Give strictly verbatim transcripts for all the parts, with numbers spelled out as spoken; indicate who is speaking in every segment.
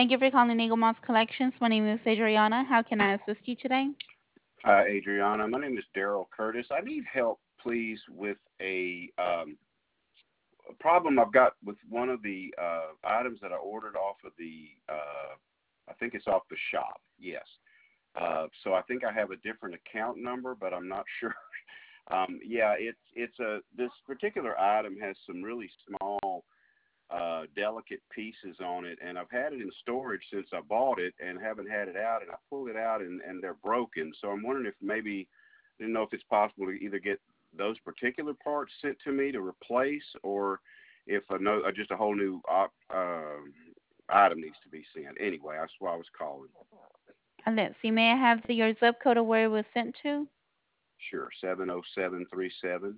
Speaker 1: Thank you for calling Eagle Moss Collections. My name is Adriana. How can I assist you today?
Speaker 2: Hi, Adriana. My name is Daryl Curtis. I need help, please, with a, um, a problem I've got with one of the uh, items that I ordered off of the, uh, I think it's off the shop. Yes. Uh, so I think I have a different account number, but I'm not sure. Um, yeah, it's it's a this particular item has some really small, uh, delicate pieces on it, and I've had it in storage since I bought it, and haven't had it out. And I pulled it out, and, and they're broken. So I'm wondering if maybe I didn't know if it's possible to either get those particular parts sent to me to replace, or if a no, uh, just a whole new uh, uh, item needs to be sent. Anyway, that's why I was calling.
Speaker 1: Uh, Let's see. May I have the, your zip code of where it was sent to?
Speaker 2: Sure, seven oh seven three seven.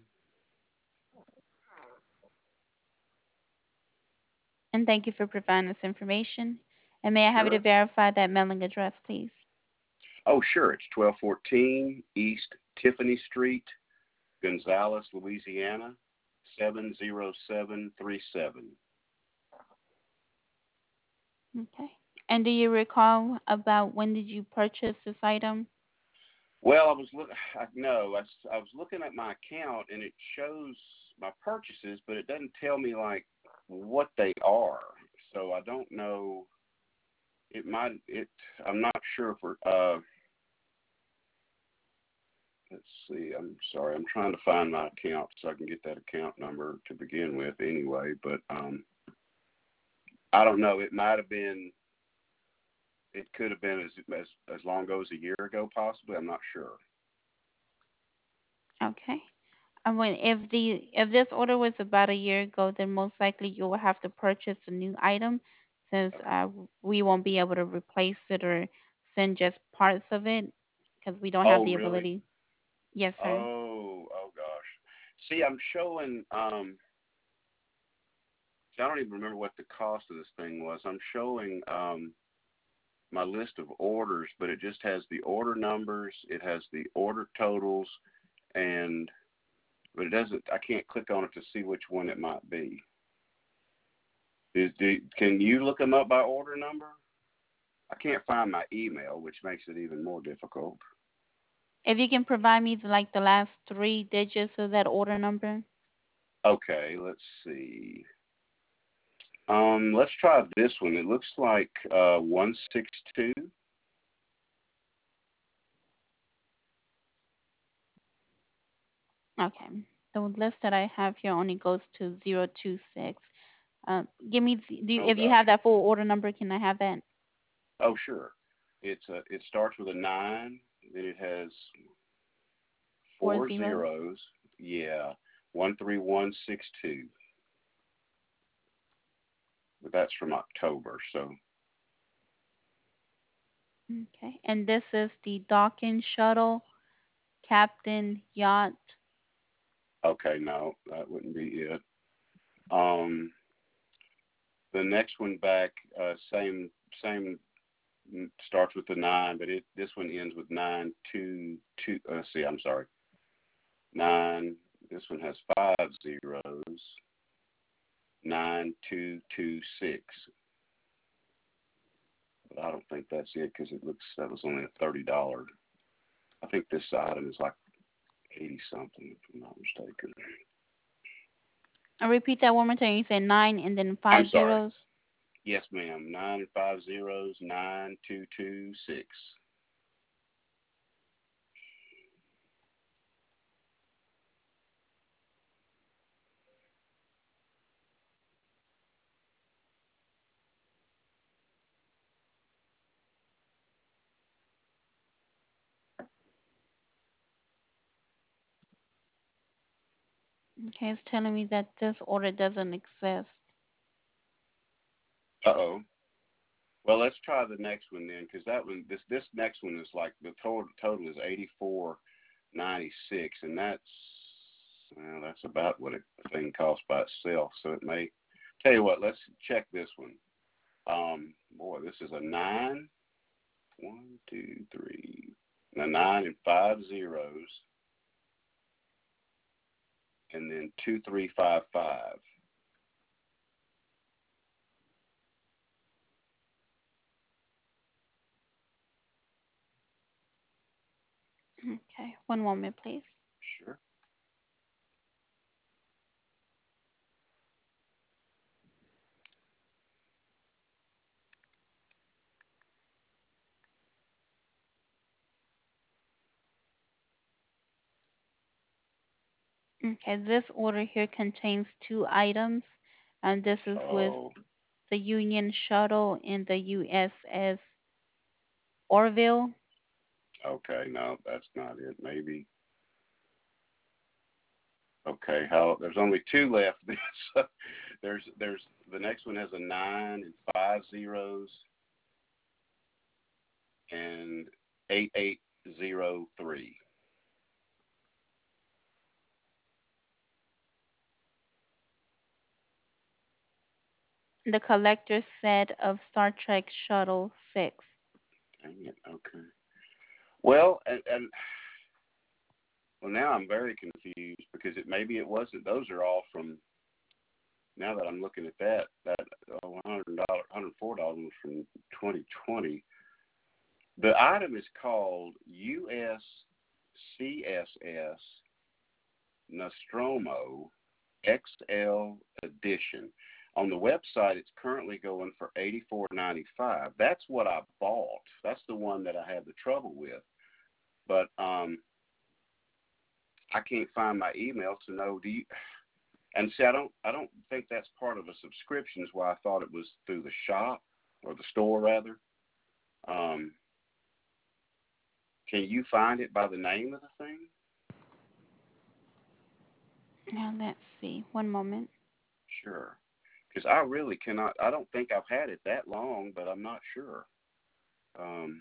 Speaker 1: And thank you for providing this information. And may I have you to
Speaker 2: Sure.
Speaker 1: verify that mailing address, please?
Speaker 2: Oh, sure. It's twelve fourteen East Tiffany Street, Gonzales, Louisiana, seven zero seven three seven.
Speaker 1: Okay. And do you recall about when did you purchase this item?
Speaker 2: Well, I was look. I, no, I, s- I was looking at my account, and it shows my purchases, but it doesn't tell me like what they are. So I don't know. It might. It. I'm not sure if we're. Uh, let's see. I'm sorry. I'm trying to find my account so I can get that account number to begin with. Anyway, but um, I don't know. It might have been. It could have been as as as long ago as a year ago, possibly. I'm not sure.
Speaker 1: Okay. And when if the if this order was about a year ago, then most likely you will have to purchase a new item, since uh, we won't be able to replace it or send just parts of it because we don't have
Speaker 2: Oh,
Speaker 1: the
Speaker 2: really?
Speaker 1: ability. Yes, sir.
Speaker 2: Oh, oh gosh. See, I'm showing. Um, see, I don't even remember what the cost of this thing was. I'm showing um my list of orders, but it just has the order numbers. It has the order totals, and but it doesn't. I can't click on it to see which one it might be. Is do, can you look them up by order number? I can't find my email, which makes it even more difficult.
Speaker 1: If you can provide me the, like the last three digits of that order number.
Speaker 2: Okay, let's see. Um, let's try this one. It looks like uh, one six two.
Speaker 1: Okay. The list that I have here only goes to zero two six. Um, give me the, do you,
Speaker 2: Oh
Speaker 1: if you
Speaker 2: gosh.
Speaker 1: have that full order number, can I have that?
Speaker 2: Oh sure. It's a, it starts with a nine. Then it has
Speaker 1: Four
Speaker 2: four
Speaker 1: zeros.
Speaker 2: zeros. Yeah, one three one six two. But that's from October. So
Speaker 1: Okay. And this is the Dawkins Shuttle Captain Yacht.
Speaker 2: okay, no, that wouldn't be it. Um, the next one back, uh, same same mm, starts with the nine, but it this one ends with nine two two. Uh, let's see, I'm sorry, nine. This one has five zeros. Nine two two six. But I don't think that's it because it looks that was only a thirty dollar. I think this item is like eighty something, if I'm not mistaken.
Speaker 1: I repeat that one more time. You said nine and then
Speaker 2: I'm
Speaker 1: five
Speaker 2: sorry.
Speaker 1: zeros.
Speaker 2: Yes, ma'am. Nine and five zeros. Nine two two six.
Speaker 1: Okay, it's telling me that this order doesn't exist.
Speaker 2: Uh oh. Well, let's try the next one then, because that one, this this next one is like the total total is eighty four ninety six, and that's well, that's about what a thing costs by itself. So it may tell you what. Let's check this one. Um, boy, this is a nine. One, two, three. A nine and five zeros, and then two, three, five, five.
Speaker 1: Okay, one moment, please.
Speaker 2: Sure.
Speaker 1: Okay, this order here contains two items, and this is with
Speaker 2: Oh,
Speaker 1: the Union Shuttle and the U S S Orville.
Speaker 2: okay. No, that's not it. Maybe. Okay. How? There's only two left. So there's there's the next one has a nine and five zeros and eight eight zero three.
Speaker 1: The collector set of Star Trek Shuttle six.
Speaker 2: Dang it. Okay. Well, and, and well now I'm very confused because it maybe it wasn't. Those are all from. Now that I'm looking at that, that uh, one hundred dollars, one hundred four dollars was from twenty twenty. The item is called U S C S S Nostromo X L Edition. On the website, it's currently going for eighty-four ninety-five. That's what I bought. That's the one that I had the trouble with. But um, I can't find my email to know. Do you? And see, I don't. I don't think that's part of a subscription. Is why I thought it was through the shop or the store rather. Um, can you find it by the name of the thing?
Speaker 1: Now let's see. One moment.
Speaker 2: Sure. Because I really cannot. I don't think I've had it that long, but I'm not sure. Um,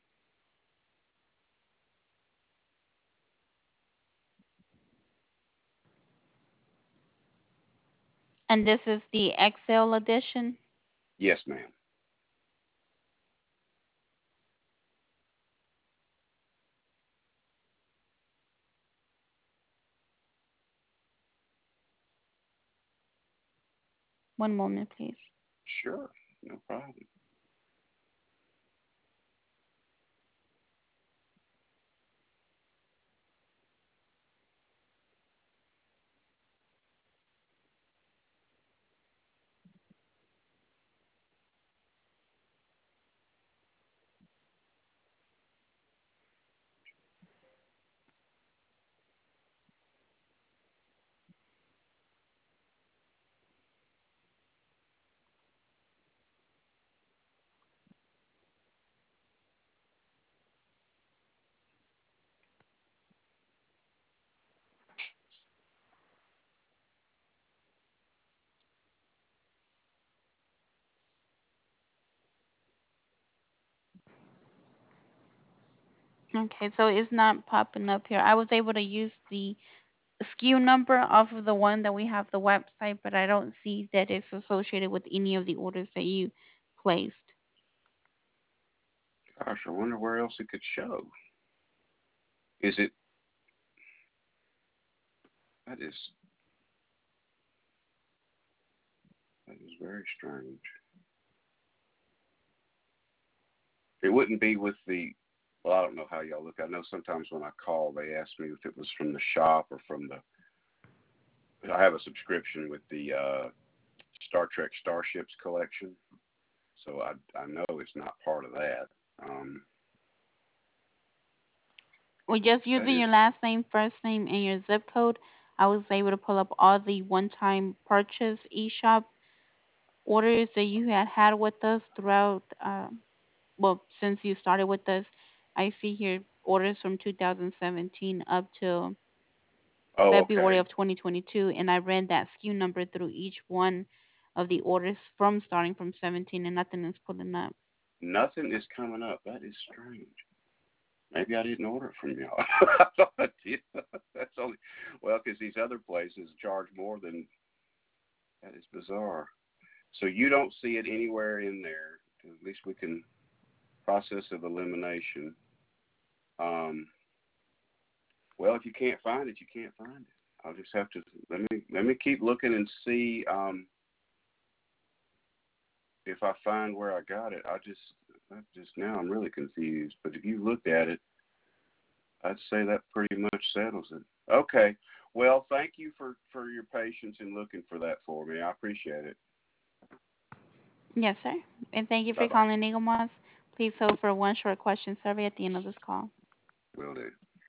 Speaker 1: And this is the X L edition.
Speaker 2: yes, ma'am.
Speaker 1: One moment, please.
Speaker 2: Sure. No problem.
Speaker 1: Okay, so it's not popping up here. I was able to use the S K U number off of the one that we have the website, but I don't see that it's associated with any of the orders that you placed.
Speaker 2: Gosh, I wonder where else it could show. Is it? That is. That is very strange. It wouldn't be with the. Well, I don't know how y'all look. I know sometimes when I call, they ask me if it was from the shop or from the. I have a subscription with the uh, Star Trek Starships collection, so I I know it's not part of that. Um,
Speaker 1: With just
Speaker 2: that
Speaker 1: using
Speaker 2: is.
Speaker 1: your last name, first name, and your zip code, I was able to pull up all the one-time purchase eShop orders that you had had with us throughout, um, well, since you started with us. I see here orders from two thousand seventeen up to
Speaker 2: Oh,
Speaker 1: February
Speaker 2: okay.
Speaker 1: of twenty twenty-two, and I ran that S K U number through each one of the orders from starting from seventeen, and nothing is pulling up.
Speaker 2: Nothing is coming up. That is strange. Maybe I didn't order it from y'all. I thought I did. That's only well because these other places charge more than that is bizarre. So you don't see it anywhere in there. At least we can process of elimination. Um, well, if you can't find it, you can't find it. I'll just have to let me let me keep looking and see um, if I find where I got it. I just I just now I'm really confused. But if you looked at it, I'd say that pretty much settles it. Okay. Well, thank you for, for your patience in looking for that for me. I appreciate it.
Speaker 1: Yes, sir. And thank you
Speaker 2: Bye
Speaker 1: for
Speaker 2: bye.
Speaker 1: calling Eagle Moss. Please hold for one short question survey at the end of this call.
Speaker 2: Will do.